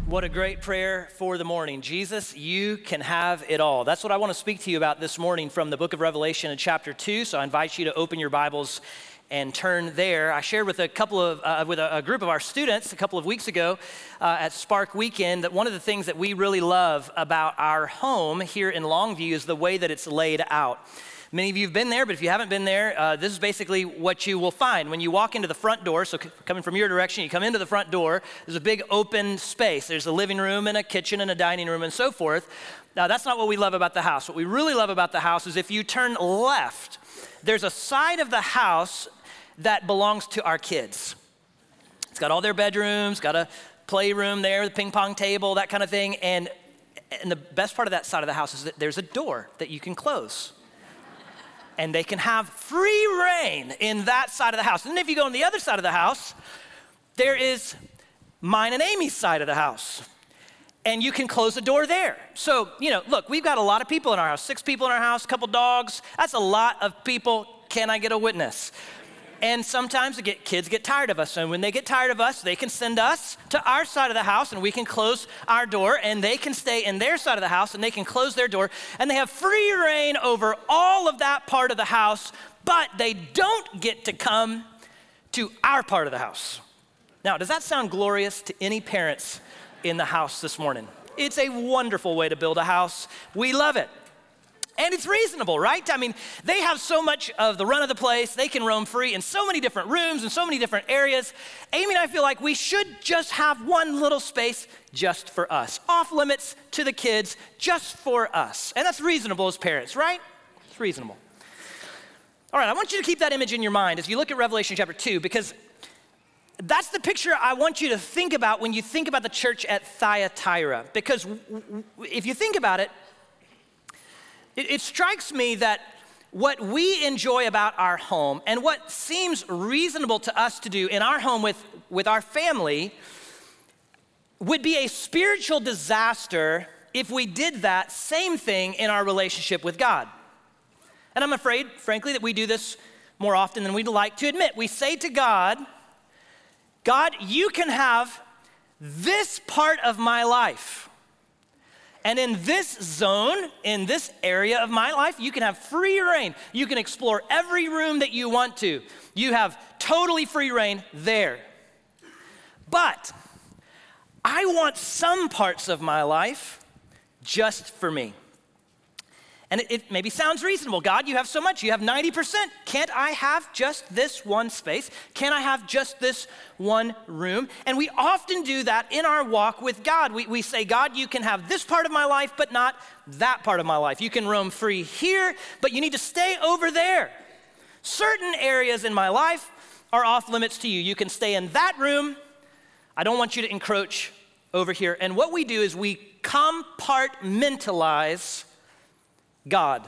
What a great prayer for the morning. Jesus, you can have it all. That's what I want to speak to you about this morning from the book of Revelation in chapter 2. So I invite you to open your Bibles and turn there. I shared with a group of our students a couple of weeks ago at Spark Weekend that one of the things that we really love about our home here in Longview is the way that it's laid out. Many of you have been there, but if you haven't been there, this is basically what you will find. When you walk into the front door, so coming from your direction, you come into the front door, there's a big open space. There's a living room and a kitchen and a dining room and so forth. Now, that's not what we love about the house. What we really love about the house is if you turn left, there's a side of the house that belongs to our kids. It's got all their bedrooms, got a playroom there, the ping pong table, that kind of thing. And the best part of that side of the house is that there's a door that you can close. And they can have free reign in that side of the house. And then if you go on the other side of the house, there is mine and Amy's side of the house. And you can close the door there. So, look, we've got a lot of people in our house, 6 people in our house, a couple dogs. That's a lot of people. Can I get a witness? And sometimes kids get tired of us. And when they get tired of us, they can send us to our side of the house and we can close our door, and they can stay in their side of the house and they can close their door, and they have free reign over all of that part of the house, but they don't get to come to our part of the house. Now, does that sound glorious to any parents in the house this morning? It's a wonderful way to build a house. We love it. And it's reasonable, right? I mean, they have so much of the run of the place. They can roam free in so many different rooms and so many different areas. Amy and I feel like we should just have one little space just for us, off limits to the kids, just for us. And that's reasonable as parents, right? It's reasonable. All right, I want you to keep that image in your mind as you look at Revelation chapter 2, because that's the picture I want you to think about when you think about the church at Thyatira. Because if you think about it, it strikes me that what we enjoy about our home and what seems reasonable to us to do in our home with our family would be a spiritual disaster if we did that same thing in our relationship with God. And I'm afraid, frankly, that we do this more often than we'd like to admit. We say to God, God, you can have this part of my life. And in this zone, in this area of my life, you can have free reign. You can explore every room that you want to. You have totally free reign there. But I want some parts of my life just for me. And it maybe sounds reasonable. God, you have so much. You have 90%. Can't I have just this one space? Can't I have just this one room? And we often do that in our walk with God. We say, God, you can have this part of my life, but not that part of my life. You can roam free here, but you need to stay over there. Certain areas in my life are off limits to you. You can stay in that room. I don't want you to encroach over here. And what we do is we compartmentalize God.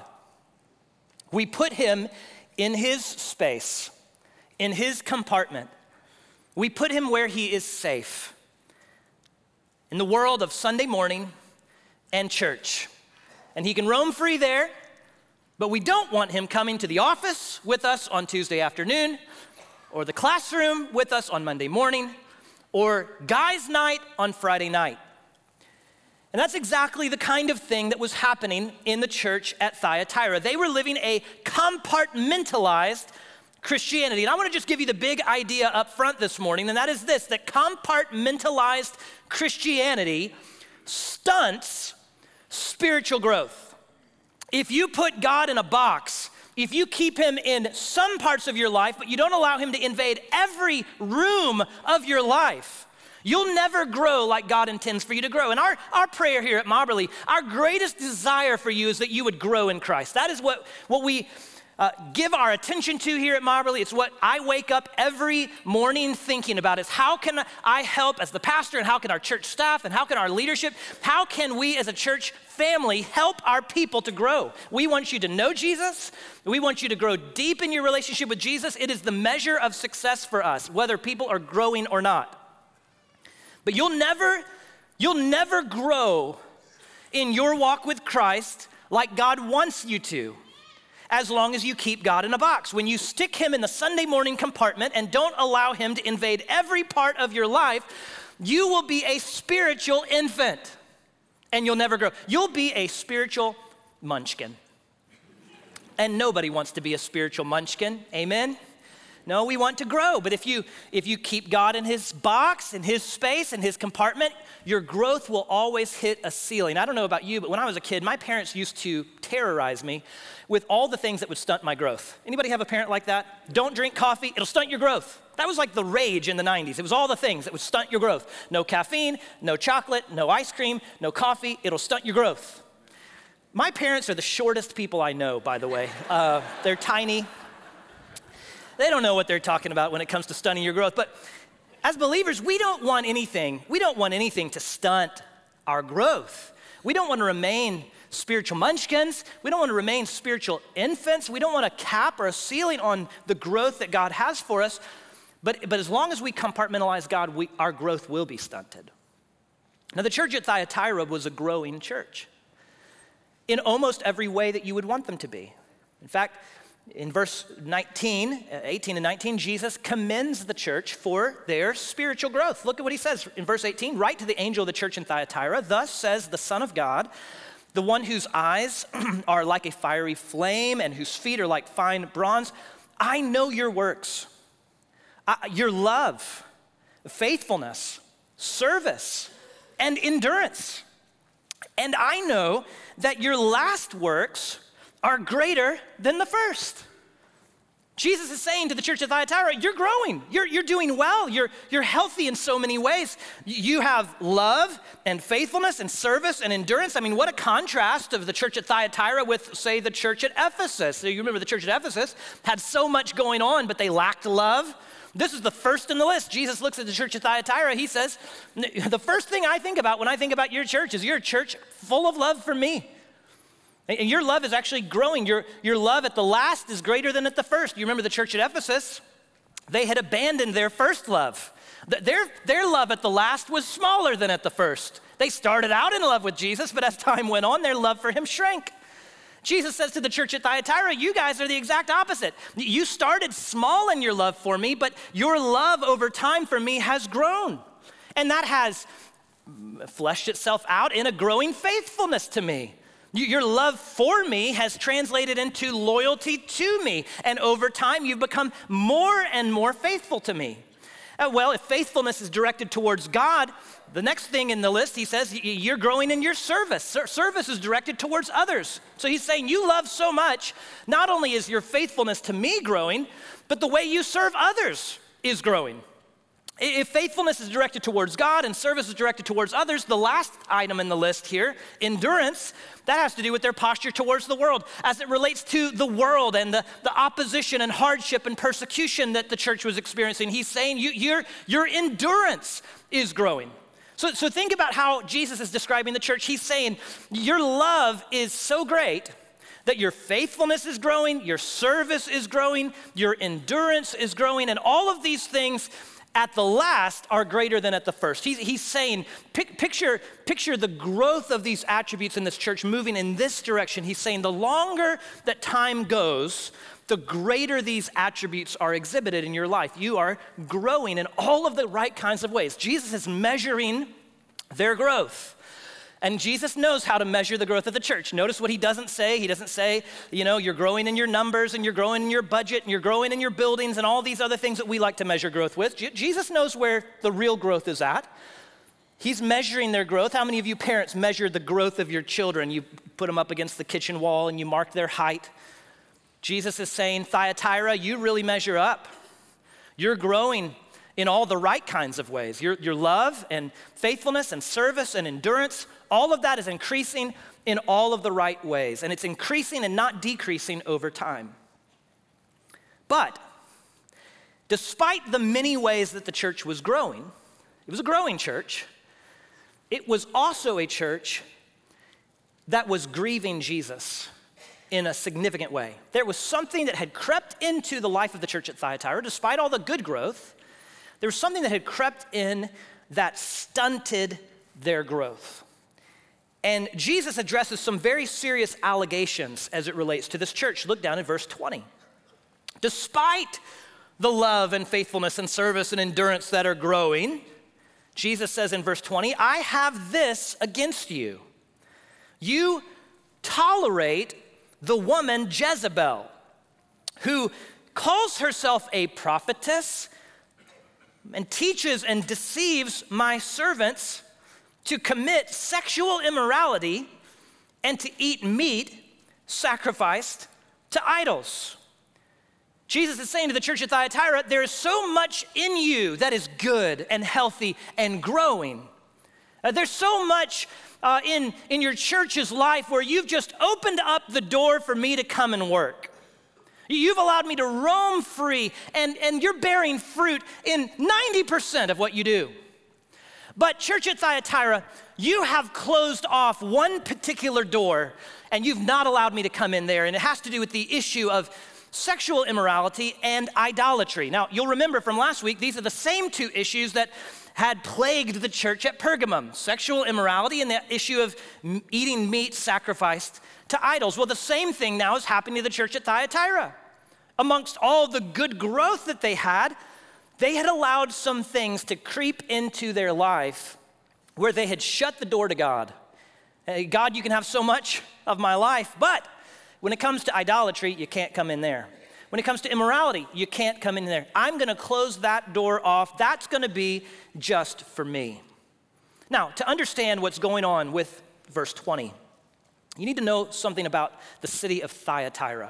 We put him in his space, in his compartment. We put him where he is safe, in the world of Sunday morning and church. And he can roam free there, but we don't want him coming to the office with us on Tuesday afternoon, or the classroom with us on Monday morning, or guys' night on Friday night. And that's exactly the kind of thing that was happening in the church at Thyatira. They were living a compartmentalized Christianity. And I want to just give you the big idea up front this morning, and that is this, that compartmentalized Christianity stunts spiritual growth. If you put God in a box, if you keep him in some parts of your life, but you don't allow him to invade every room of your life, you'll never grow like God intends for you to grow. And our prayer here at Mobberly, our greatest desire for you is that you would grow in Christ. That is what we give our attention to here at Mobberly. It's what I wake up every morning thinking about, is how can I help as the pastor, and how can our church staff, and how can our leadership, how can we as a church family help our people to grow? We want you to know Jesus. We want you to grow deep in your relationship with Jesus. It is the measure of success for us, whether people are growing or not. But you'll never grow in your walk with Christ like God wants you to, as long as you keep God in a box. When you stick him in the Sunday morning compartment and don't allow him to invade every part of your life, you will be a spiritual infant and you'll never grow. You'll be a spiritual munchkin. And nobody wants to be a spiritual munchkin, amen? No, we want to grow, but if you keep God in his box, in his space, in his compartment, your growth will always hit a ceiling. I don't know about you, but when I was a kid, my parents used to terrorize me with all the things that would stunt my growth. Anybody have a parent like that? Don't drink coffee, it'll stunt your growth. That was like the rage in the 90s. It was all the things that would stunt your growth. No caffeine, no chocolate, no ice cream, no coffee, it'll stunt your growth. My parents are the shortest people I know, by the way. They're tiny. They don't know what they're talking about when it comes to stunting your growth. But as believers, we don't want anything to stunt our growth. We don't want to remain spiritual munchkins. We don't want to remain spiritual infants. We don't want a cap or a ceiling on the growth that God has for us. But as long as we compartmentalize God, our growth will be stunted. Now, the church at Thyatira was a growing church in almost every way that you would want them to be. In fact, in verse 18 and 19, Jesus commends the church for their spiritual growth. Look at what he says in verse 18. Write to the angel of the church in Thyatira, thus says the Son of God, the one whose eyes are like a fiery flame and whose feet are like fine bronze. I know your works, your love, faithfulness, service, and endurance. And I know that your last works are greater than the first. Jesus is saying to the church of Thyatira, you're growing, you're doing well, you're healthy in so many ways. You have love and faithfulness and service and endurance. I mean, what a contrast of the church at Thyatira with, say, the church at Ephesus. So you remember the church at Ephesus had so much going on, but they lacked love. This is the first in the list. Jesus looks at the church at Thyatira, he says, the first thing I think about when I think about your church is you're a church full of love for me. And your love is actually growing. Your love at the last is greater than at the first. You remember the church at Ephesus? They had abandoned their first love. Their love at the last was smaller than at the first. They started out in love with Jesus, but as time went on, their love for him shrank. Jesus says to the church at Thyatira, you guys are the exact opposite. You started small in your love for me, but your love over time for me has grown. And that has fleshed itself out in a growing faithfulness to me. Your love for me has translated into loyalty to me. And over time, you've become more and more faithful to me. Well, if faithfulness is directed towards God, the next thing in the list, he says, you're growing in your service. Service is directed towards others. So he's saying you love so much, not only is your faithfulness to me growing, but the way you serve others is growing. If faithfulness is directed towards God and service is directed towards others, the last item in the list here, endurance, that has to do with their posture towards the world as it relates to the world and the opposition and hardship and persecution that the church was experiencing. He's saying your endurance is growing. So think about how Jesus is describing the church. He's saying your love is so great that your faithfulness is growing, your service is growing, your endurance is growing, and all of these things at the last are greater than at the first. He's saying, picture the growth of these attributes in this church moving in this direction. He's saying the longer that time goes, the greater these attributes are exhibited in your life. You are growing in all of the right kinds of ways. Jesus is measuring their growth. And Jesus knows how to measure the growth of the church. Notice what he doesn't say. He doesn't say, you're growing in your numbers and you're growing in your budget and you're growing in your buildings and all these other things that we like to measure growth with. Jesus knows where the real growth is at. He's measuring their growth. How many of you parents measure the growth of your children? You put them up against the kitchen wall and you mark their height. Jesus is saying, Thyatira, you really measure up. You're growing in all the right kinds of ways. Your love and faithfulness and service and endurance, all of that is increasing in all of the right ways. And it's increasing and not decreasing over time. But despite the many ways that the church was growing, it was a growing church, it was also a church that was grieving Jesus in a significant way. There was something that had crept into the life of the church at Thyatira, despite all the good growth. There was something that had crept in that stunted their growth. And Jesus addresses some very serious allegations as it relates to this church. Look down at verse 20. Despite the love and faithfulness and service and endurance that are growing, Jesus says in verse 20, I have this against you. You tolerate the woman Jezebel, who calls herself a prophetess and teaches and deceives my servants to commit sexual immorality and to eat meat sacrificed to idols. Jesus is saying to the church at Thyatira, there is so much in you that is good and healthy and growing. There's so much in your church's life where you've just opened up the door for me to come and work. You've allowed me to roam free, and you're bearing fruit in 90% of what you do. But church at Thyatira, you have closed off one particular door, and you've not allowed me to come in there, and it has to do with the issue of sexual immorality and idolatry. Now, you'll remember from last week, these are the same two issues that had plagued the church at Pergamum: sexual immorality and the issue of eating meat sacrificed to idols. Well, the same thing now is happening to the church at Thyatira. Amongst all the good growth that they had allowed some things to creep into their life where they had shut the door to God. Hey, God, you can have so much of my life, but when it comes to idolatry, you can't come in there. When it comes to immorality, you can't come in there. I'm going to close that door off. That's going to be just for me. Now, to understand what's going on with verse 20, you need to know something about the city of Thyatira.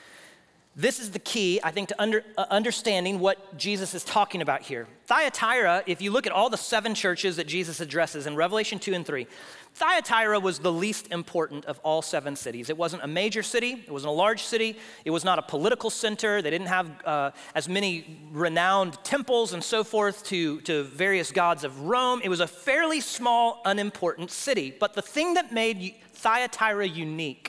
This is the key, I think, to understanding what Jesus is talking about here. Thyatira, if you look at all the 7 churches that Jesus addresses in Revelation 2 and 3, Thyatira was the least important of all 7 cities. It wasn't a major city. It wasn't a large city. It was not a political center. They didn't have as many renowned temples and so forth to various gods of Rome. It was a fairly small, unimportant city. But the thing that made Thyatira unique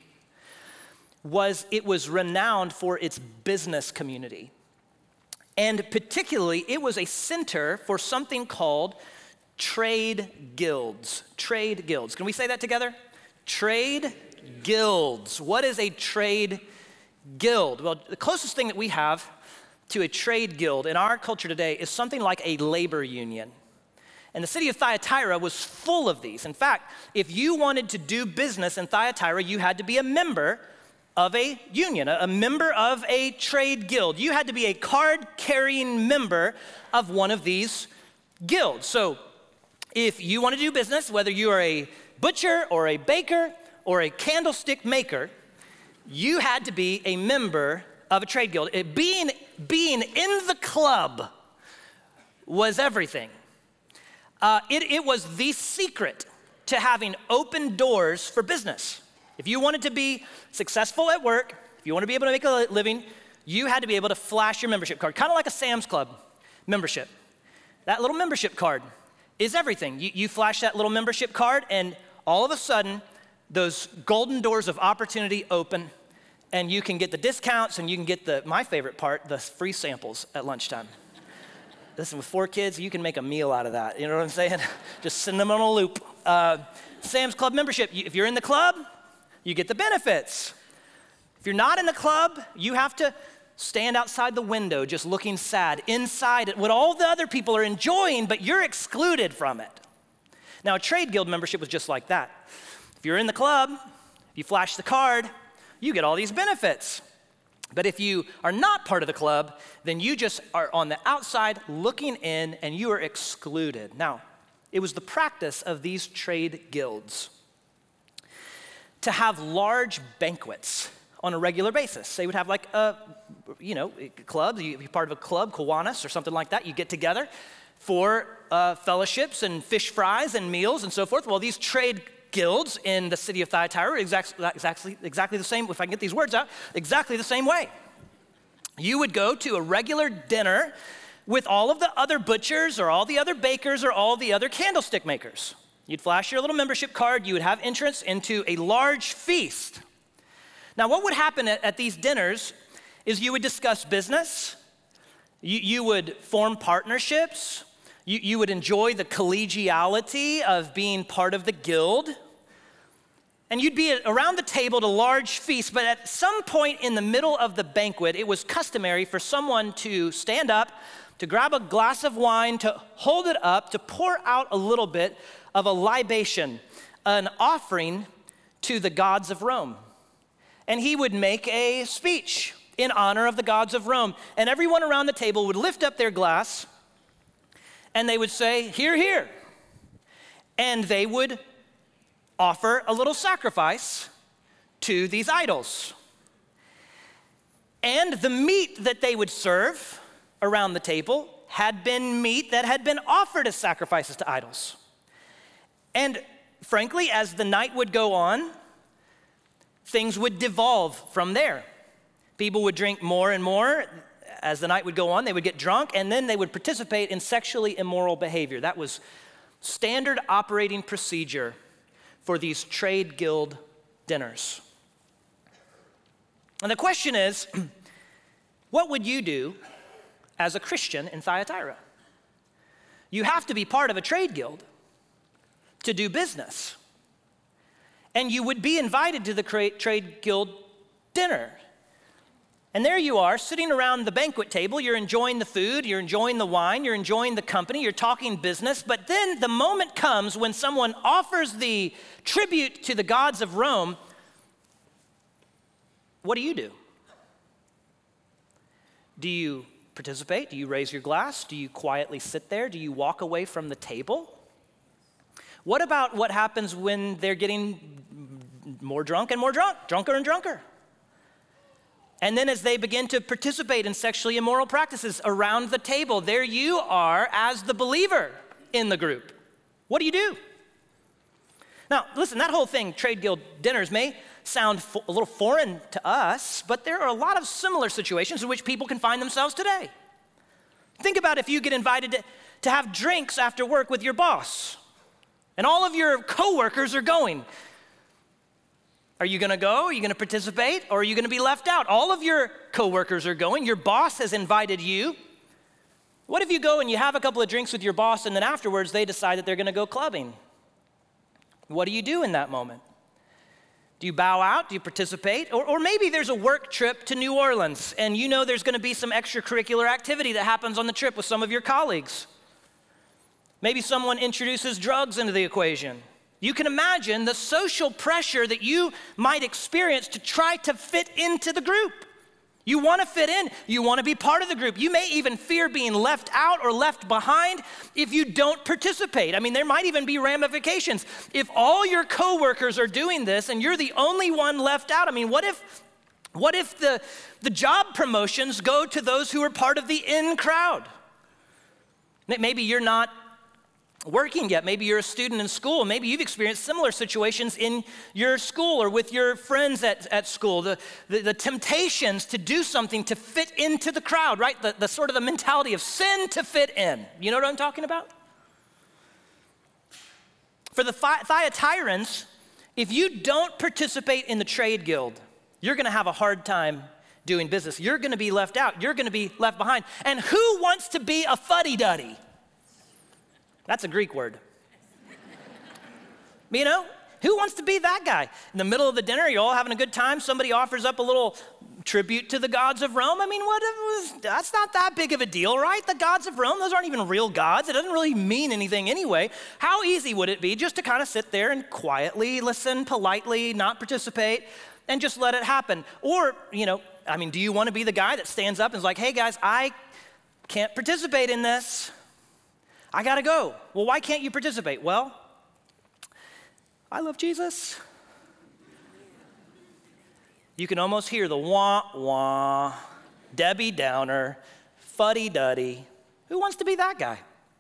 was it was renowned for its business community. And particularly, it was a center for something called trade guilds. Trade guilds. Can we say that together? Trade guilds. What is a trade guild? Well, the closest thing that we have to a trade guild in our culture today is something like a labor union. And the city of Thyatira was full of these. In fact, if you wanted to do business in Thyatira, you had to be a member of a union, a member of a trade guild. You had to be a card-carrying member of one of these guilds. So if you want to do business, whether you are a butcher or a baker or a candlestick maker, you had to be a member of a trade guild. Being in the club was everything. It was the secret to having open doors for business. If you wanted to be successful at work, if you want to be able to make a living, you had to be able to flash your membership card, kind of like a Sam's Club membership. That little membership card is everything. You flash that little membership card, and all of a sudden, those golden doors of opportunity open, and you can get the discounts, and you can get my favorite part, the free samples at lunchtime. Listen, with 4 kids, you can make a meal out of that. You know what I'm saying? Just send them on a loop. Sam's Club membership, if you're in the club, you get the benefits. If you're not in the club, you have to stand outside the window just looking sad, inside what all the other people are enjoying, but you're excluded from it. Now, a trade guild membership was just like that. If you're in the club, you flash the card, you get all these benefits. But if you are not part of the club, then you just are on the outside looking in, and you are excluded. Now, it was the practice of these trade guilds to have large banquets on a regular basis. They would have like a club, you'd be part of a club, Kiwanis or something like that. You get together for fellowships and fish fries and meals and so forth. Well, these trade guilds in the city of Thyatira are exactly the same, if I can get these words out, exactly the same way. You would go to a regular dinner with all of the other butchers or all the other bakers or all the other candlestick makers. You'd flash your little membership card, you would have entrance into a large feast. Now, what would happen at these dinners is you would discuss business, you would form partnerships, you would enjoy the collegiality of being part of the guild, and you'd be around the table at a large feast, but at some point in the middle of the banquet, it was customary for someone to stand up to grab a glass of wine, to hold it up, to pour out a little bit of a libation, an offering to the gods of Rome. And he would make a speech in honor of the gods of Rome. And everyone around the table would lift up their glass and they would say, "Hear, hear." And they would offer a little sacrifice to these idols. And the meat that they would serve around the table had been meat that had been offered as sacrifices to idols. And frankly, as the night would go on, things would devolve from there. People would drink more and more. As the night would go on, they would get drunk, and then they would participate in sexually immoral behavior. That was standard operating procedure for these trade guild dinners. And the question is, what would you do as a Christian in Thyatira? You have to be part of a trade guild to do business. And you would be invited to the trade guild dinner. And there you are, sitting around the banquet table. You're enjoying the food, you're enjoying the wine, you're enjoying the company, you're talking business. But then the moment comes when someone offers the tribute to the gods of Rome. What do? Do you participate? Do you raise your glass? Do you quietly sit there? Do you walk away from the table? What about what happens when they're getting more drunk and more drunk, drunker and drunker? And then as they begin to participate in sexually immoral practices around the table, there you are as the believer in the group. What do? Now, listen, that whole thing, trade guild dinners, may sound a little foreign to us, but there are a lot of similar situations in which people can find themselves today. Think about if you get invited to have drinks after work with your boss, and all of your coworkers are going. Are you gonna go? Are you gonna participate? Or are you gonna be left out? All of your coworkers are going. Your boss has invited you. What if you go and you have a couple of drinks with your boss and then afterwards they decide that they're gonna go clubbing? What do you do in that moment? Do you bow out? Do you participate? Or maybe there's a work trip to New Orleans and you know there's gonna be some extracurricular activity that happens on the trip with some of your colleagues. Maybe someone introduces drugs into the equation. You can imagine the social pressure that you might experience to try to fit into the group. You want to fit in. You want to be part of the group. You may even fear being left out or left behind if you don't participate. I mean, there might even be ramifications. If all your coworkers are doing this and you're the only one left out, I mean, what if the job promotions go to those who are part of the in crowd? Maybe you're not working yet. Maybe you're a student in school. Maybe you've experienced similar situations in your school or with your friends at school. The temptations to do something to fit into the crowd, right? The sort of the mentality of sin to fit in. You know what I'm talking about? For the Thyatirans, if you don't participate in the trade guild, you're going to have a hard time doing business. You're going to be left out. You're going to be left behind. And who wants to be a fuddy-duddy? That's a Greek word. You know, who wants to be that guy? In the middle of the dinner, you're all having a good time. Somebody offers up a little tribute to the gods of Rome. I mean, that's not that big of a deal, right? The gods of Rome, those aren't even real gods. It doesn't really mean anything anyway. How easy would it be just to kind of sit there and quietly listen, politely, not participate, and just let it happen? Or, you know, I mean, do you want to be the guy that stands up and is like, hey guys, I can't participate in this. I gotta go. Well, why can't you participate? Well, I love Jesus. You can almost hear the wah, wah, Debbie Downer, fuddy-duddy. Who wants to be that guy?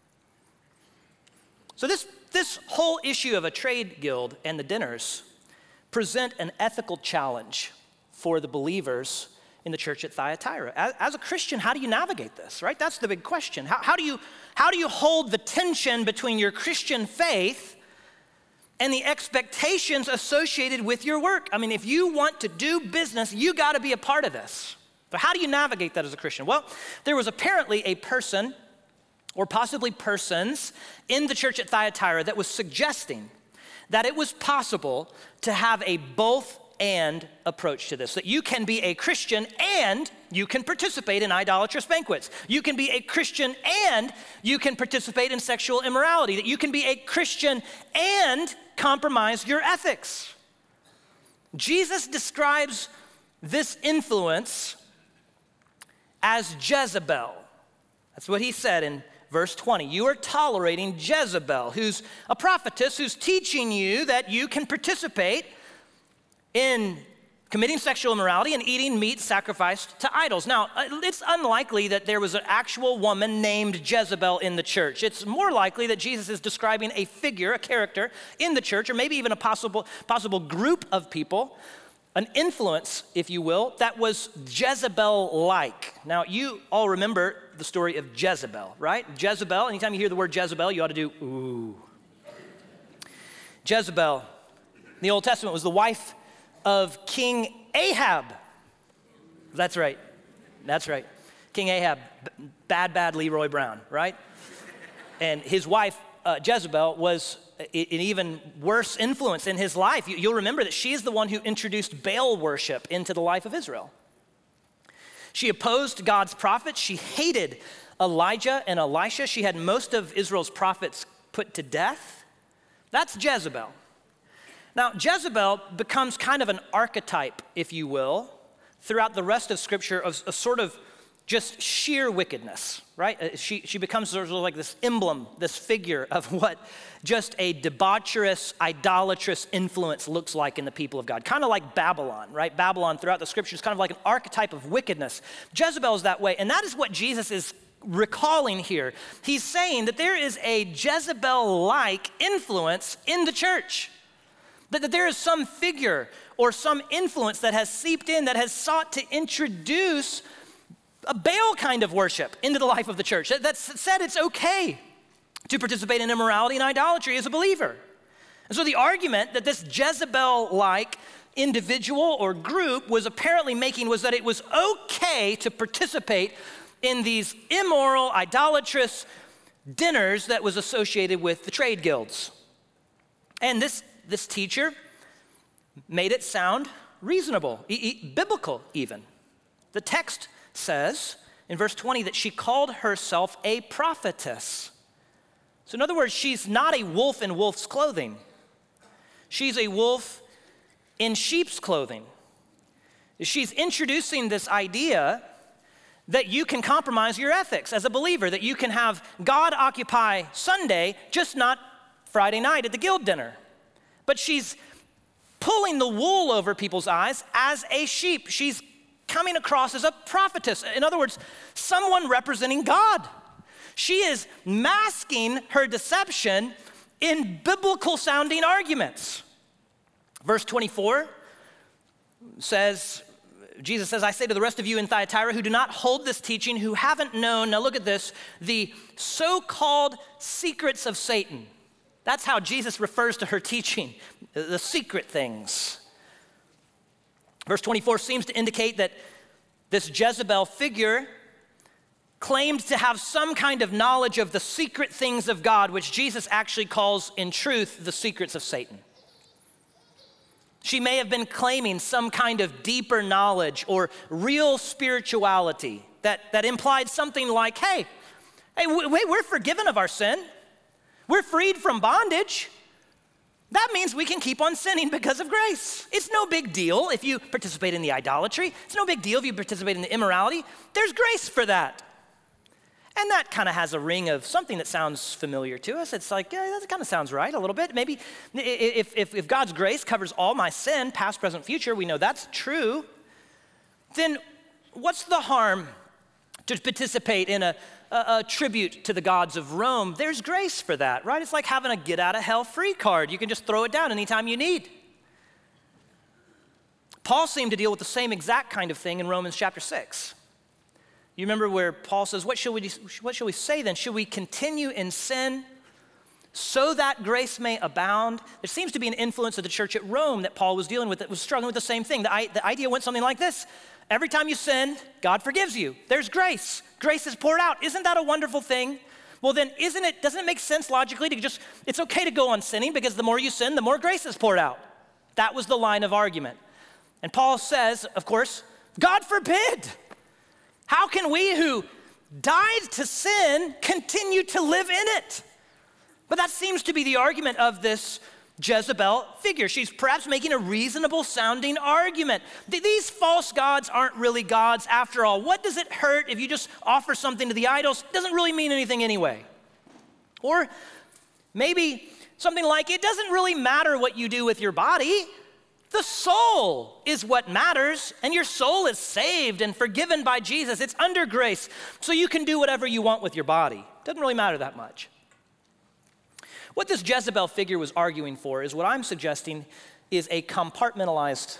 So this whole issue of a trade guild and the dinners present an ethical challenge for the believers in the church at Thyatira. As a Christian, how do you navigate this, right? That's the big question. How do you hold the tension between your Christian faith and the expectations associated with your work? I mean, if you want to do business, you got to be a part of this. But how do you navigate that as a Christian? Well, there was apparently a person, or possibly persons, in the church at Thyatira that was suggesting that it was possible to have a both and approach to this, that you can be a Christian and you can participate in idolatrous banquets. You can be a Christian and you can participate in sexual immorality, that you can be a Christian and compromise your ethics. Jesus describes this influence as Jezebel. That's what he said in verse 20. You are tolerating Jezebel, who's a prophetess who's teaching you that you can participate in committing sexual immorality and eating meat sacrificed to idols. Now, it's unlikely that there was an actual woman named Jezebel in the church. It's more likely that Jesus is describing a figure, a character in the church, or maybe even a possible group of people, an influence, if you will, that was Jezebel-like. Now, you all remember the story of Jezebel, right? Jezebel, anytime you hear the word Jezebel, you ought to do, ooh. Jezebel, in the Old Testament, was the wife of King Ahab. That's right. King Ahab, bad Leroy Brown, right? And his wife, Jezebel, was an even worse influence in his life. You'll remember that she is the one who introduced Baal worship into the life of Israel. She opposed God's prophets. She hated Elijah and Elisha. She had most of Israel's prophets put to death. That's Jezebel. Now, Jezebel becomes kind of an archetype, if you will, throughout the rest of Scripture of a sort of just sheer wickedness, right? She becomes sort of like this emblem, this figure of what just a debaucherous, idolatrous influence looks like in the people of God. Kind of like Babylon, right? Babylon throughout the Scriptures is kind of like an archetype of wickedness. Jezebel is that way, and that is what Jesus is recalling here. He's saying that there is a Jezebel-like influence in the church. That there is some figure or some influence that has seeped in, that has sought to introduce a Baal kind of worship into the life of the church. That said it's okay to participate in immorality and idolatry as a believer. And so the argument that this Jezebel-like individual or group was apparently making was that it was okay to participate in these immoral, idolatrous dinners that was associated with the trade guilds. And this teacher made it sound reasonable, biblical even. The text says in verse 20 that she called herself a prophetess. So in other words, she's not a wolf in wolf's clothing. She's a wolf in sheep's clothing. She's introducing this idea that you can compromise your ethics as a believer, that you can have God occupy Sunday, just not Friday night at the guild dinner. But she's pulling the wool over people's eyes as a sheep. She's coming across as a prophetess. In other words, someone representing God. She is masking her deception in biblical sounding arguments. Verse 24 says, Jesus says, I say to the rest of you in Thyatira who do not hold this teaching, who haven't known, now look at this, the so-called secrets of Satan. That's how Jesus refers to her teaching, the secret things. Verse 24 seems to indicate that this Jezebel figure claimed to have some kind of knowledge of the secret things of God, which Jesus actually calls, in truth, the secrets of Satan. She may have been claiming some kind of deeper knowledge or real spirituality that implied something like, hey, we're forgiven of our sin. We're freed from bondage. That means we can keep on sinning because of grace. It's no big deal if you participate in the idolatry. It's no big deal if you participate in the immorality. There's grace for that. And that kind of has a ring of something that sounds familiar to us. It's like, yeah, that kind of sounds right a little bit. Maybe if God's grace covers all my sin, past, present, future, we know that's true, then what's the harm to participate in a tribute to the gods of Rome? There's grace for that, right? It's like having a get-out-of-hell-free card. You can just throw it down anytime you need. Paul seemed to deal with the same exact kind of thing in Romans chapter 6. You remember where Paul says, what shall we say then? Should we continue in sin so that grace may abound? There seems to be an influence of the church at Rome that Paul was dealing with that was struggling with the same thing. The idea went something like this. Every time you sin, God forgives you. There's grace. Grace is poured out. Isn't that a wonderful thing? Well then, doesn't it make sense logically to it's okay to go on sinning because the more you sin, the more grace is poured out. That was the line of argument. And Paul says, of course, God forbid. How can we who died to sin continue to live in it? But that seems to be the argument of this Jezebel figure. She's perhaps making a reasonable sounding argument. These false gods aren't really gods after all. What does it hurt if you just offer something to the idols? It doesn't really mean anything anyway. Or maybe something like, it doesn't really matter what you do with your body. The soul is what matters, and your soul is saved and forgiven by Jesus. It's under grace, so you can do whatever you want with your body. Doesn't really matter that much. What this Jezebel figure was arguing for is what I'm suggesting is a compartmentalized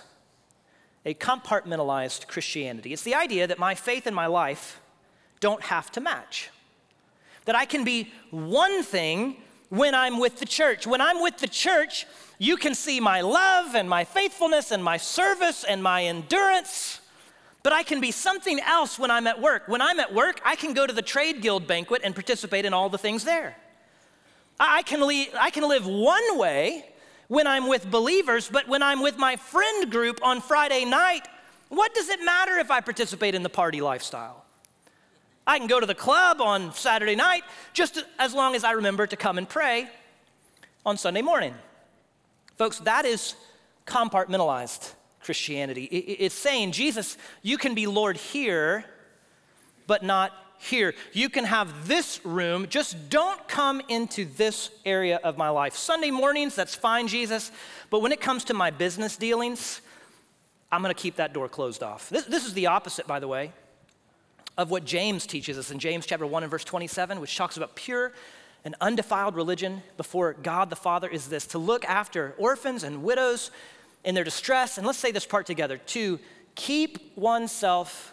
Christianity. It's the idea that my faith and my life don't have to match. That I can be one thing when I'm with the church. When I'm with the church, you can see my love and my faithfulness and my service and my endurance, but I can be something else when I'm at work. When I'm at work, I can go to the trade guild banquet and participate in all the things there. I can live one way when I'm with believers, but when I'm with my friend group on Friday night, what does it matter if I participate in the party lifestyle? I can go to the club on Saturday night just as long as I remember to come and pray on Sunday morning. Folks, that is compartmentalized Christianity. It's saying, Jesus, you can be Lord here, but not here. You can have this room, just don't come into this area of my life. Sunday mornings, that's fine, Jesus, but when it comes to my business dealings, I'm gonna keep that door closed off. This is the opposite, by the way, of what James teaches us in James chapter 1 and verse 27, which talks about pure and undefiled religion before God the Father is this: to look after orphans and widows in their distress, and let's say this part together, to keep oneself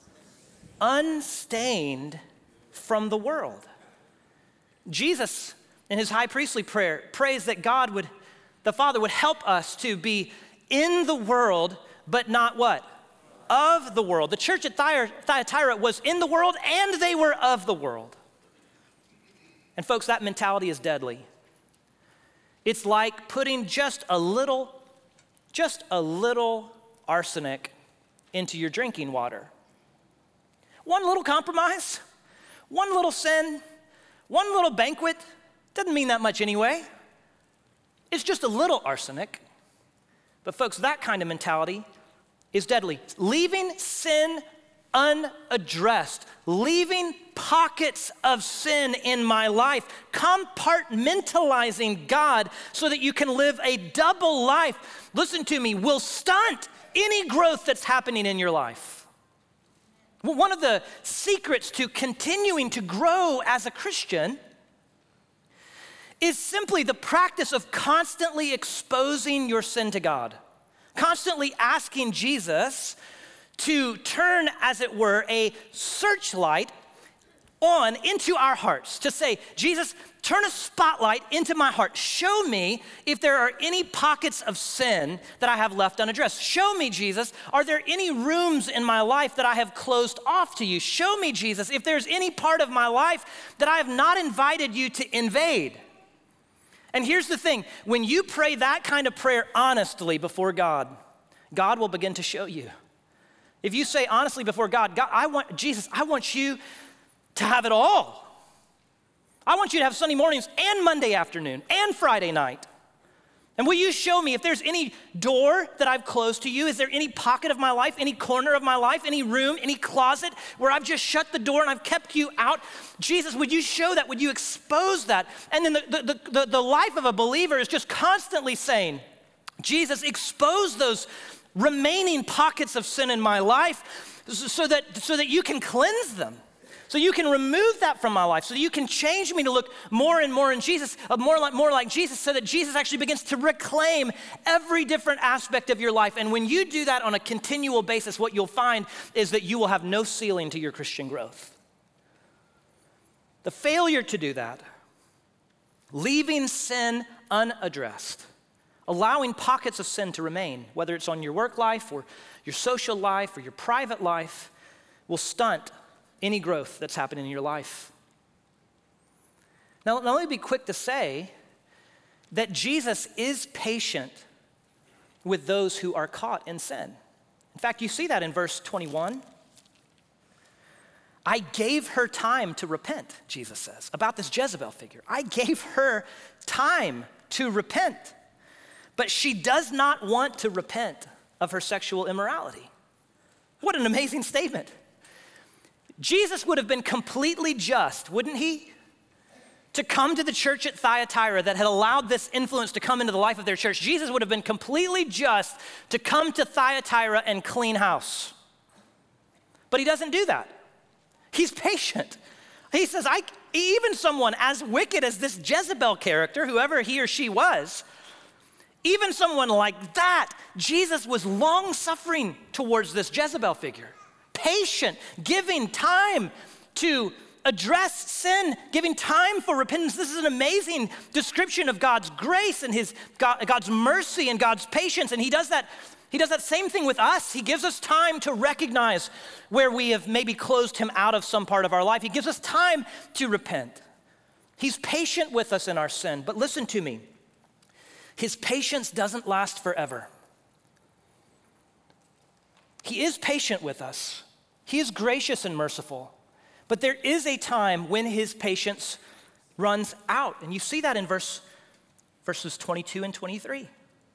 unstained from the world. Jesus, in his high priestly prayer, prays that the Father would help us to be in the world, but not what? Of the world. The church at Thyatira was in the world and they were of the world. And folks, that mentality is deadly. It's like putting just a little arsenic into your drinking water. One little compromise, one little sin, one little banquet, doesn't mean that much anyway. It's just a little arsenic. But folks, that kind of mentality is deadly. Leaving sin unaddressed, leaving pockets of sin in my life, compartmentalizing God so that you can live a double life, listen to me, will stunt any growth that's happening in your life. One of the secrets to continuing to grow as a Christian is simply the practice of constantly exposing your sin to God, constantly asking Jesus to turn, as it were, a searchlight on into our hearts, to say, Jesus, turn a spotlight into my heart. Show me if there are any pockets of sin that I have left unaddressed. Show me, Jesus, are there any rooms in my life that I have closed off to you? Show me, Jesus, if there's any part of my life that I have not invited you to invade. And here's the thing, when you pray that kind of prayer honestly before God, God will begin to show you. If you say honestly before God, I want you to have it all. I want you to have Sunday mornings and Monday afternoon and Friday night. And will you show me if there's any door that I've closed to you? Is there any pocket of my life, any corner of my life, any room, any closet where I've just shut the door and I've kept you out? Jesus, would you show that? Would you expose that? And then the life of a believer is just constantly saying, Jesus, expose those remaining pockets of sin in my life so that you can cleanse them. So you can remove that from my life, so that you can change me to look more and more in Jesus, more like Jesus, so that Jesus actually begins to reclaim every different aspect of your life. And when you do that on a continual basis, what you'll find is that you will have no ceiling to your Christian growth. The failure to do that, leaving sin unaddressed, allowing pockets of sin to remain, whether it's on your work life or your social life or your private life, will stunt any growth that's happening in your life. Now let me be quick to say that Jesus is patient with those who are caught in sin. In fact, you see that in verse 21. I gave her time to repent, Jesus says, about this Jezebel figure. I gave her time to repent, but she does not want to repent of her sexual immorality. What an amazing statement. Jesus would have been completely just, wouldn't he, to come to the church at Thyatira that had allowed this influence to come into the life of their church. Jesus would have been completely just to come to Thyatira and clean house. But he doesn't do that. He's patient. He says, even someone as wicked as this Jezebel character, whoever he or she was, even someone like that, Jesus was long-suffering towards this Jezebel figure. Patient, giving time to address sin, giving time for repentance. This is an amazing description of God's grace and God's mercy and God's patience. And he does that same thing with us. He gives us time to recognize where we have maybe closed him out of some part of our life. He gives us time to repent. He's patient with us in our sin. But listen to me. His patience doesn't last forever. He is patient with us. He is gracious and merciful. But there is a time when his patience runs out. And you see that in verses 22 and 23.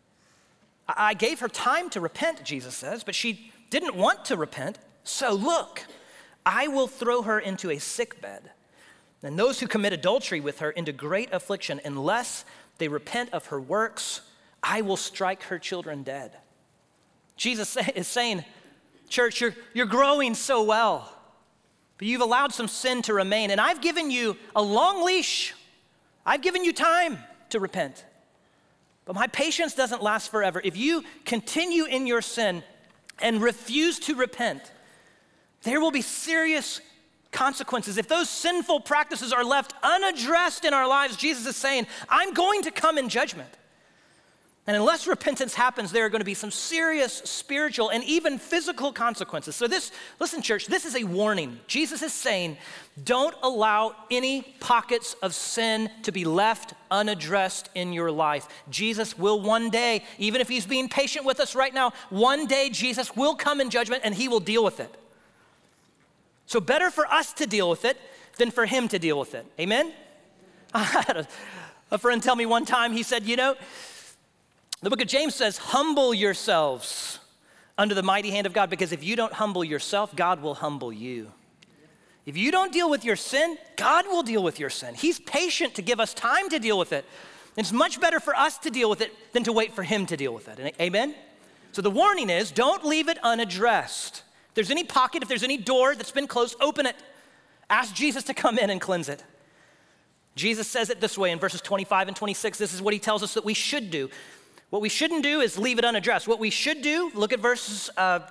I gave her time to repent, Jesus says, but she didn't want to repent. So look, I will throw her into a sickbed, and those who commit adultery with her into great affliction. Unless they repent of her works, I will strike her children dead. Jesus is saying, church, you're growing so well, but you've allowed some sin to remain, and I've given you a long leash. I've given you time to repent. But my patience doesn't last forever. If you continue in your sin and refuse to repent, there will be serious consequences. If those sinful practices are left unaddressed in our lives, Jesus is saying, I'm going to come in judgment. And unless repentance happens, there are going to be some serious spiritual and even physical consequences. So listen, church, this is a warning. Jesus is saying, don't allow any pockets of sin to be left unaddressed in your life. Jesus will one day, even if he's being patient with us right now, one day Jesus will come in judgment and he will deal with it. So better for us to deal with it than for him to deal with it. Amen? I had a friend tell me one time, he said, the book of James says, humble yourselves under the mighty hand of God, because if you don't humble yourself, God will humble you. If you don't deal with your sin, God will deal with your sin. He's patient to give us time to deal with it. It's much better for us to deal with it than to wait for him to deal with it. Amen? So the warning is, don't leave it unaddressed. If there's any pocket, if there's any door that's been closed, open it. Ask Jesus to come in and cleanse it. Jesus says it this way in verses 25 and 26. This is what he tells us that we should do. What we shouldn't do is leave it unaddressed. What we should do, look at verses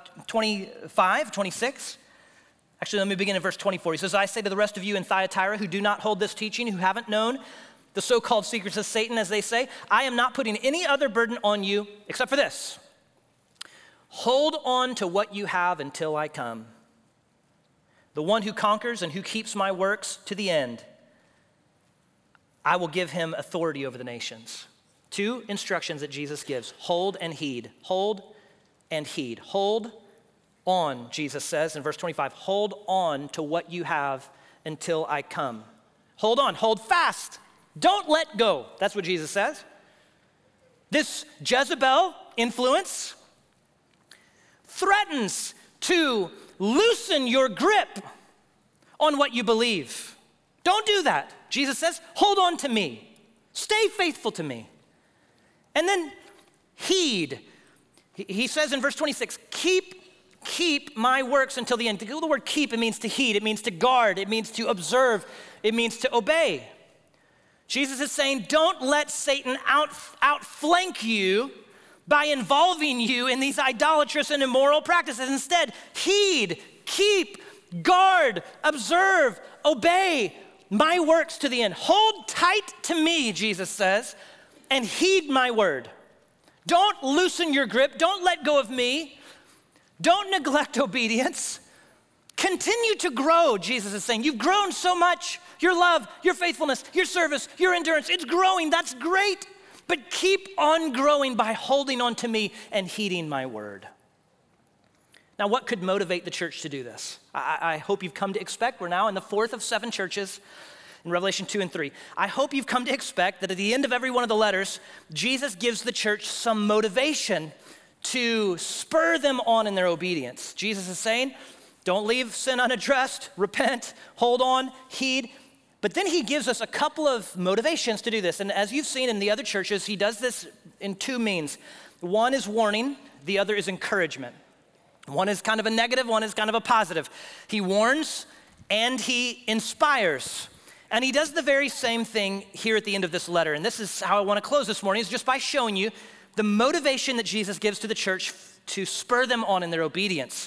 25, 26. Actually, let me begin in verse 24. He says, I say to the rest of you in Thyatira who do not hold this teaching, who haven't known the so-called secrets of Satan, as they say, I am not putting any other burden on you except for this. Hold on to what you have until I come. The one who conquers and who keeps my works to the end, I will give him authority over the nations. Two instructions that Jesus gives: hold and heed. Hold and heed. Hold on, Jesus says in verse 25. Hold on to what you have until I come. Hold on, hold fast. Don't let go. That's what Jesus says. This Jezebel influence threatens to loosen your grip on what you believe. Don't do that. Jesus says, hold on to me. Stay faithful to me. And then heed. He says in verse 26, keep my works until the end. The word keep, it means to heed, it means to guard, it means to observe, it means to obey. Jesus is saying, don't let Satan outflank you by involving you in these idolatrous and immoral practices. Instead, heed, keep, guard, observe, obey my works to the end. Hold tight to me, Jesus says, and heed my word. Don't loosen your grip. Don't let go of me. Don't neglect obedience. Continue to grow, Jesus is saying. You've grown so much. Your love, your faithfulness, your service, your endurance, it's growing. That's great. but keep on growing by holding on to me and heeding my word. Now, what could motivate the church to do this? I hope you've come to expect, we're now in the fourth of 7 churches in Revelation 2 and 3. I hope you've come to expect that at the end of every one of the letters, Jesus gives the church some motivation to spur them on in their obedience. Jesus is saying, don't leave sin unaddressed, repent, hold on, heed. But then he gives us a couple of motivations to do this. And as you've seen in the other churches, he does this in 2 means. One is warning, the other is encouragement. One is kind of a negative, one is kind of a positive. He warns and he inspires. And he does the very same thing here at the end of this letter. And this is how I want to close this morning, is just by showing you the motivation that Jesus gives to the church to spur them on in their obedience.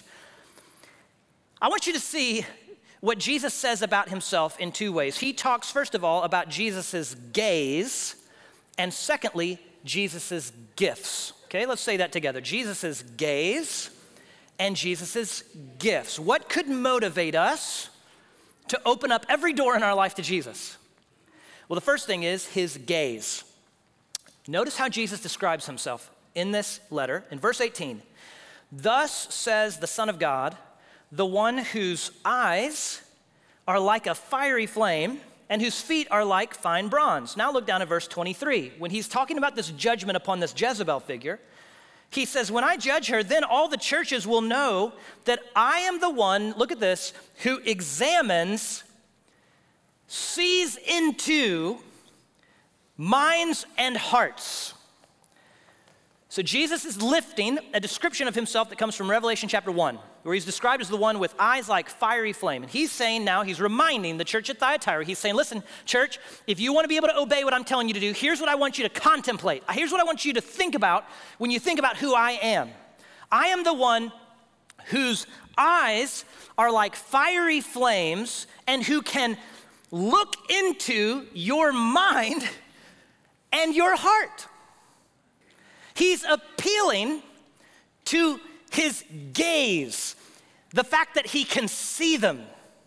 I want you to see what Jesus says about himself in 2 ways. He talks, first of all, about Jesus's gaze, and secondly, Jesus's gifts. Okay, let's say that together. Jesus's gaze and Jesus's gifts. What could motivate us to open up every door in our life to Jesus? Well, the first thing is his gaze. Notice how Jesus describes himself in this letter. In verse 18, thus says the Son of God, the one whose eyes are like a fiery flame and whose feet are like fine bronze. Now look down at verse 23. When he's talking about this judgment upon this Jezebel figure, he says, when I judge her, then all the churches will know that I am the one, look at this, who examines, sees into minds and hearts. So Jesus is lifting a description of himself that comes from Revelation chapter 1, where he's described as the one with eyes like fiery flame. And he's saying now, he's reminding the church at Thyatira, he's saying, listen, church, if you want to be able to obey what I'm telling you to do, here's what I want you to contemplate. Here's what I want you to think about when you think about who I am. I am the one whose eyes are like fiery flames and who can look into your mind and your heart. He's appealing to his gaze, the fact that he can see them.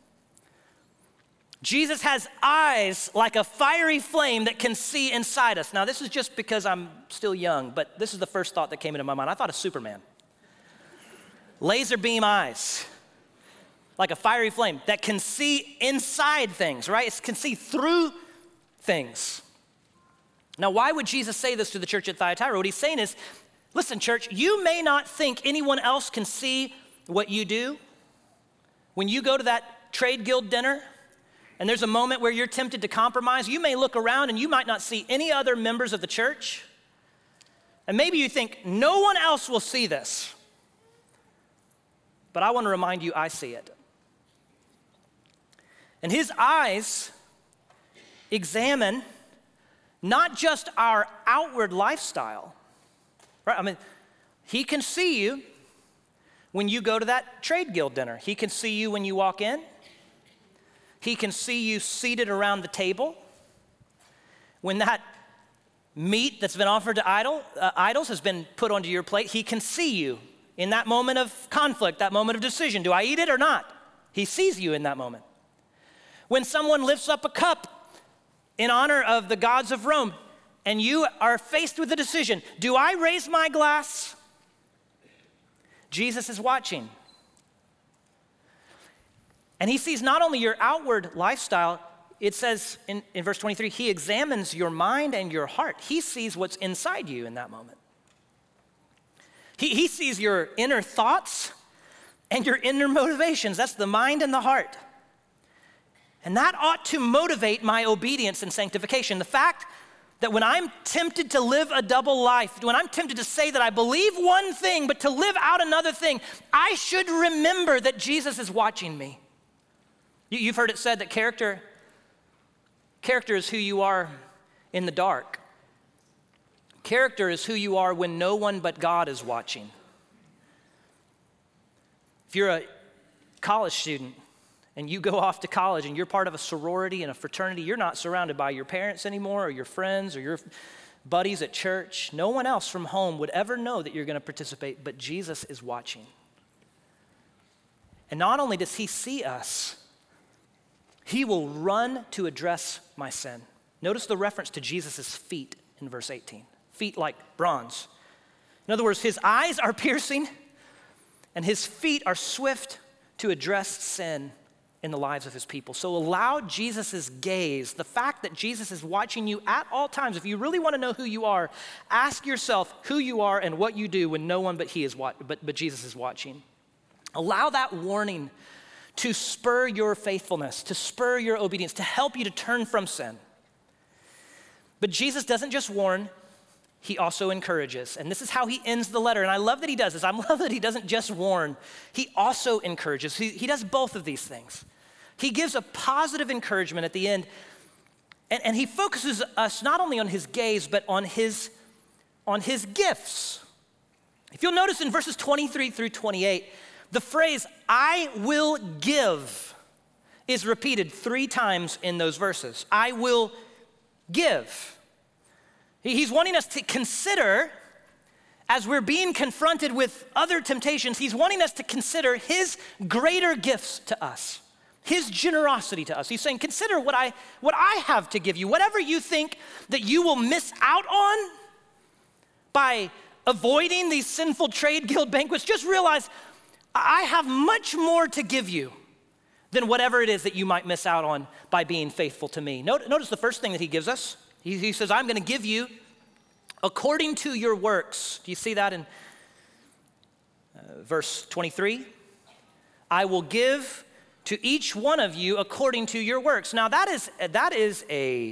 Jesus has eyes like a fiery flame that can see inside us. Now, this is just because I'm still young, but this is the first thought that came into my mind. I thought of Superman. Laser beam eyes, like a fiery flame that can see inside things, right? It can see through things. Now, why would Jesus say this to the church at Thyatira? What he's saying is, listen, church, you may not think anyone else can see what you do. When you go to that trade guild dinner and there's a moment where you're tempted to compromise, you may look around and you might not see any other members of the church. And maybe you think, no one else will see this. But I want to remind you, I see it. And his eyes examine not just our outward lifestyle, right? I mean, he can see you when you go to that trade guild dinner. He can see you when you walk in. He can see you seated around the table. When that meat that's been offered to idols has been put onto your plate, he can see you in that moment of conflict, that moment of decision. Do I eat it or not? He sees you in that moment. When someone lifts up a cup in honor of the gods of Rome, and you are faced with a decision, do I raise my glass? Jesus is watching. And he sees not only your outward lifestyle, it says in verse 23, he examines your mind and your heart. He sees what's inside you in that moment. He sees your inner thoughts and your inner motivations. That's the mind and the heart. And that ought to motivate my obedience and sanctification. The fact that when I'm tempted to live a double life, when I'm tempted to say that I believe one thing, but to live out another thing, I should remember that Jesus is watching me. You've heard it said that character is who you are in the dark. Character is who you are when no one but God is watching. If you're a college student, and you go off to college and you're part of a sorority and a fraternity, you're not surrounded by your parents anymore or your friends or your buddies at church. No one else from home would ever know that you're going to participate, but Jesus is watching. And not only does he see us, he will run to address my sin. Notice the reference to Jesus' feet in verse 18. Feet like bronze. In other words, his eyes are piercing and his feet are swift to address sin in the lives of his people. So allow Jesus' gaze, the fact that Jesus is watching you at all times. If you really want to know who you are, ask yourself who you are and what you do when no one but Jesus is watching. Allow that warning to spur your faithfulness, to spur your obedience, to help you to turn from sin. But Jesus doesn't just warn, he also encourages. And this is how he ends the letter. And I love that he does this. I love that he doesn't just warn, he also encourages. He does both of these things. He gives a positive encouragement at the end, and he focuses us not only on his gaze, but on his gifts. If you'll notice in verses 23 through 28, the phrase, I will give, is repeated 3 times in those verses. I will give. He's wanting us to consider, as we're being confronted with other temptations, he's wanting us to consider his greater gifts to us, his generosity to us. He's saying, consider what I have to give you. Whatever you think that you will miss out on by avoiding these sinful trade guild banquets, just realize I have much more to give you than whatever it is that you might miss out on by being faithful to me. Notice the first thing that he gives us. He says, I'm going to give you according to your works. Do you see that in verse 23? I will give to each one of you according to your works. Now that's a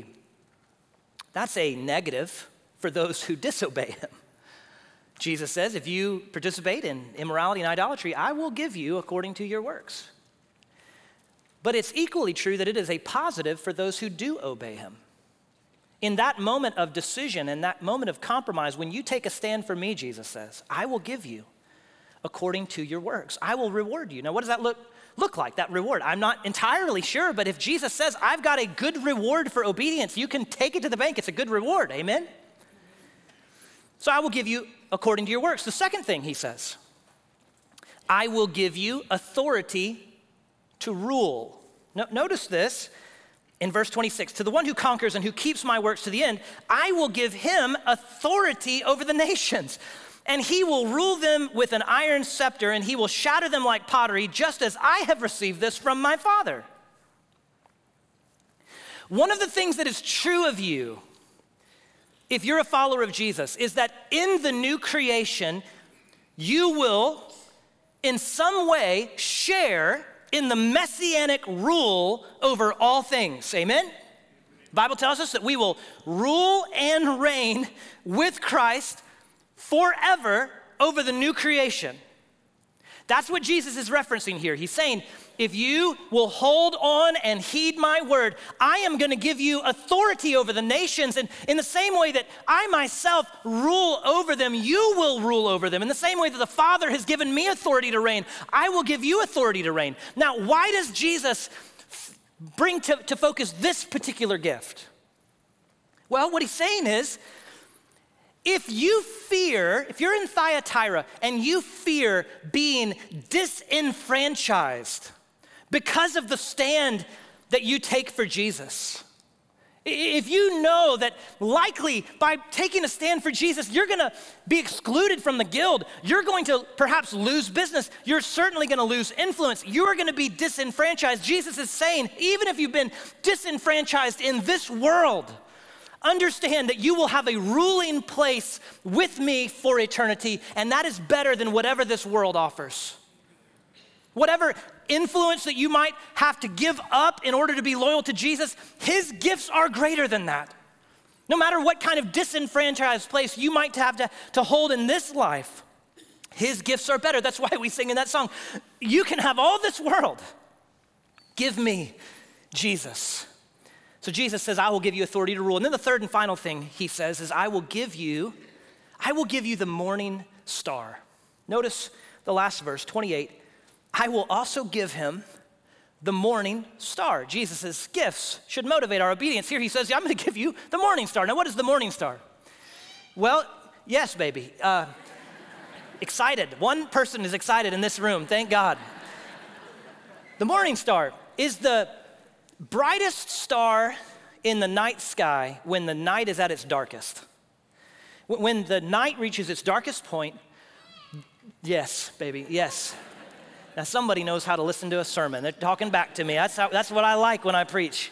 negative for those who disobey him. Jesus says, if you participate in immorality and idolatry, I will give you according to your works. But it's equally true that it is a positive for those who do obey him. In that moment of decision and that moment of compromise, when you take a stand for me, Jesus says, I will give you according to your works. I will reward you. Now, what does that look like, that reward? I'm not entirely sure, but if Jesus says, I've got a good reward for obedience, you can take it to the bank. It's a good reward, amen? So I will give you according to your works. The second thing he says, I will give you authority to rule. Notice this in verse 26. To the one who conquers and who keeps my works to the end, I will give him authority over the nations. And he will rule them with an iron scepter, and he will shatter them like pottery, just as I have received this from my Father. One of the things that is true of you, if you're a follower of Jesus, is that in the new creation, you will in some way share in the messianic rule over all things, amen? The Bible tells us that we will rule and reign with Christ forever over the new creation. That's what Jesus is referencing here. He's saying, if you will hold on and heed my word, I am going to give you authority over the nations. And in the same way that I myself rule over them, you will rule over them. In the same way that the Father has given me authority to reign, I will give you authority to reign. Now, why does Jesus bring to focus this particular gift? Well, what he's saying is, if you're in Thyatira and you fear being disenfranchised because of the stand that you take for Jesus, if you know that likely by taking a stand for Jesus, you're gonna be excluded from the guild, you're going to perhaps lose business, you're certainly gonna lose influence, you're gonna be disenfranchised. Jesus is saying, even if you've been disenfranchised in this world, understand that you will have a ruling place with me for eternity, and that is better than whatever this world offers. Whatever influence that you might have to give up in order to be loyal to Jesus, his gifts are greater than that. No matter what kind of disenfranchised place you might have to hold in this life, his gifts are better. That's why we sing in that song, you can have all this world. Give me Jesus. So Jesus says, I will give you authority to rule. And then the third and final thing he says is, I will give you the morning star. Notice the last verse, 28. I will also give him the morning star. Jesus' gifts should motivate our obedience. Here he says, I'm going to give you the morning star. Now, what is the morning star? Well, yes, baby. Excited. One person is excited in this room. Thank God. The morning star is the brightest star in the night sky when the night is at its darkest. When the night reaches its darkest point, yes, baby, yes. Now somebody knows how to listen to a sermon. They're talking back to me. That's what I like when I preach.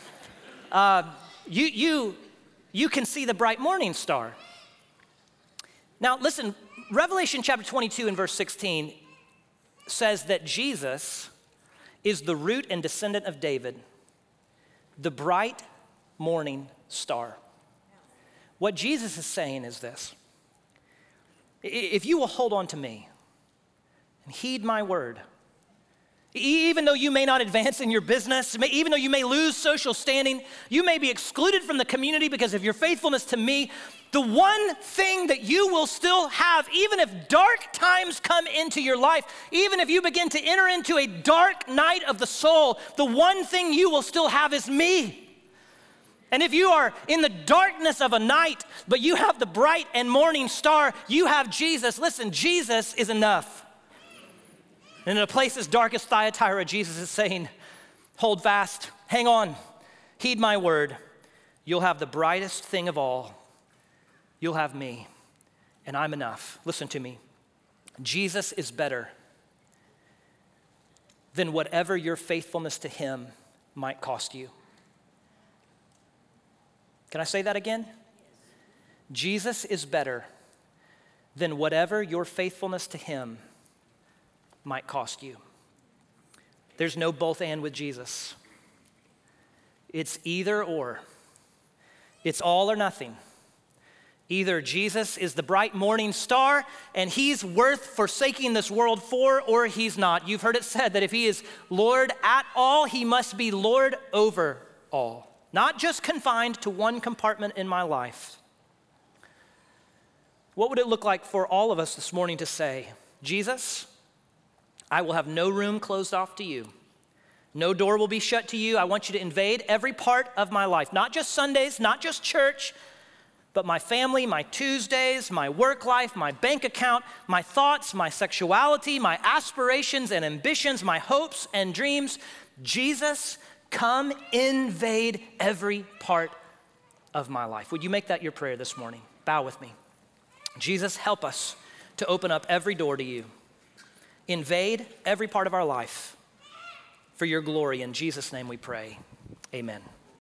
You can see the bright morning star. Now listen, Revelation chapter 22 and verse 16 says that Jesus is the root and descendant of David, the bright morning star. What Jesus is saying is this: if you will hold on to me and heed my word, even though you may not advance in your business, even though you may lose social standing, you may be excluded from the community because of your faithfulness to me, the one thing that you will still have, even if dark times come into your life, even if you begin to enter into a dark night of the soul, the one thing you will still have is me. And if you are in the darkness of a night, but you have the bright and morning star, you have Jesus. Listen, Jesus is enough. And in a place as dark as Thyatira, Jesus is saying, hold fast, hang on, heed my word. You'll have the brightest thing of all. You'll have me, and I'm enough. Listen to me. Jesus is better than whatever your faithfulness to him might cost you. Can I say that again? Jesus is better than whatever your faithfulness to him might cost you. There's no both and with Jesus. It's either or. It's all or nothing. Either Jesus is the bright morning star and he's worth forsaking this world for, or he's not. You've heard it said that if he is Lord at all, he must be Lord over all. Not just confined to one compartment in my life. What would it look like for all of us this morning to say, Jesus, I will have no room closed off to you. No door will be shut to you. I want you to invade every part of my life, not just Sundays, not just church, but my family, my Tuesdays, my work life, my bank account, my thoughts, my sexuality, my aspirations and ambitions, my hopes and dreams. Jesus, come invade every part of my life. Would you make that your prayer this morning? Bow with me. Jesus, help us to open up every door to you. Invade every part of our life for your glory. In Jesus' name we pray. Amen.